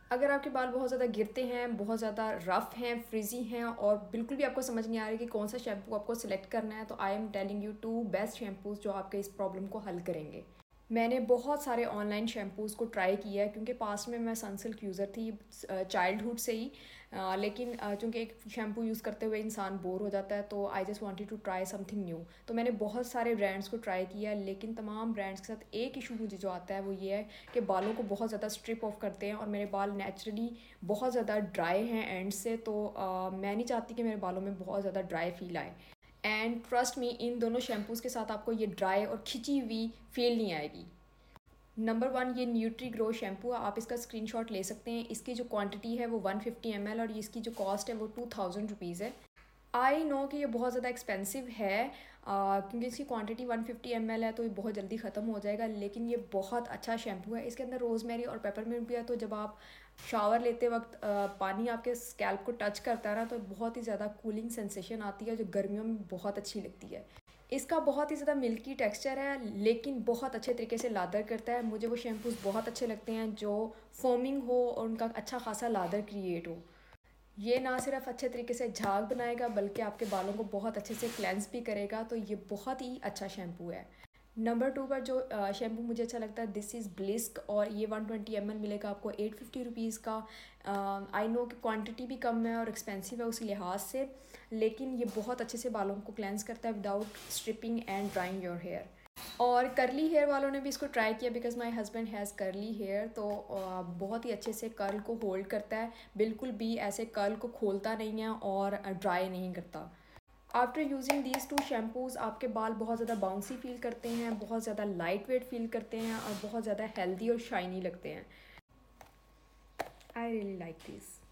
अगर आपके बाल बहुत ज़्यादा गिरते हैं, बहुत ज़्यादा रफ़ हैं, फ्रिज़ी हैं और बिल्कुल भी आपको समझ नहीं आ रही कि कौन सा शैम्पू आपको सेलेक्ट करना है, तो I am telling you 2 best shampoos जो आपके इस प्रॉब्लम को हल करेंगे। मैंने बहुत सारे ऑनलाइन शैम्पूज़ को ट्राई किया है क्योंकि पास्ट में मैं सनसिल्क यूज़र थी चाइल्डहुड से ही। लेकिन चूँकि एक शैम्पू यूज़ करते हुए इंसान बोर हो जाता है, तो I just wanted to try something new. तो मैंने बहुत सारे ब्रांड्स को ट्राई किया, लेकिन तमाम ब्रांड्स के साथ एक इशू मुझे जो आता है वो ये है कि बालों को बहुत ज़्यादा स्ट्रिप ऑफ करते हैं और मेरे बाल नेचुरली बहुत ज़्यादा ड्राई हैं एंड से। तो मैं नहीं चाहती कि मेरे बालों में बहुत ज़्यादा ड्राई फील आए। एंड ट्रस्ट मी, इन दोनों शैम्पूज़ के साथ आपको ये ड्राई और खिंची हुई फील नहीं आएगी। नंबर 1 ये न्यूट्री ग्रो शैम्पू है, आप इसका स्क्रीनशॉट ले सकते हैं। इसकी जो क्वांटिटी है वो 150 ml और इसकी जो कॉस्ट है वो 2000 रुपीज़ है। आई नो कि ये बहुत ज़्यादा एक्सपेंसिव है क्योंकि इसकी क्वांटिटी 150 ml है, तो ये बहुत जल्दी ख़त्म हो जाएगा, लेकिन ये बहुत अच्छा शैम्पू है। इसके अंदर रोज़मेरी और पेपरमिंट भी है, तो जब आप शावर लेते वक्त पानी आपके स्कैल्प को टच करता है ना, तो बहुत ही ज़्यादा कूलिंग सेंसेशन आती है जो गर्मियों में बहुत अच्छी लगती है। इसका बहुत ही ज़्यादा मिल्की टेक्सचर है, लेकिन बहुत अच्छे तरीके से लादर करता है। मुझे वो शैम्पूज़ बहुत अच्छे लगते हैं जो फोमिंग हो और उनका अच्छा खासा लादर क्रिएट हो। ये ना सिर्फ अच्छे तरीके से झाग बनाएगा, बल्कि आपके बालों को बहुत अच्छे से क्लेंस भी करेगा, तो ये बहुत ही अच्छा शैम्पू है। नंबर 2 पर जो शैम्पू मुझे अच्छा लगता है, दिस इज़ ब्लिस्क, और ये 120 ml मिलेगा आपको 850 रुपीज़ का। आई नो कि क्वांटिटी भी कम है और एक्सपेंसिव है उसी लिहाज से, लेकिन ये बहुत अच्छे से बालों को क्लेंस करता है without stripping and drying your hair. और करली हेयर वालों ने भी इसको ट्राई किया, because my husband has curly hair, तो बहुत ही अच्छे से कर्ल को होल्ड करता है, बिल्कुल भी ऐसे कर्ल को खोलता नहीं है और ड्राई नहीं करता। आफ्टर यूजिंग दीज 2 शैम्पूज़ आपके बाल बहुत ज़्यादा बाउंसी फील करते हैं, बहुत ज़्यादा लाइट वेट फील करते हैं और बहुत ज़्यादा हेल्दी और शाइनी लगते हैं। I really like this.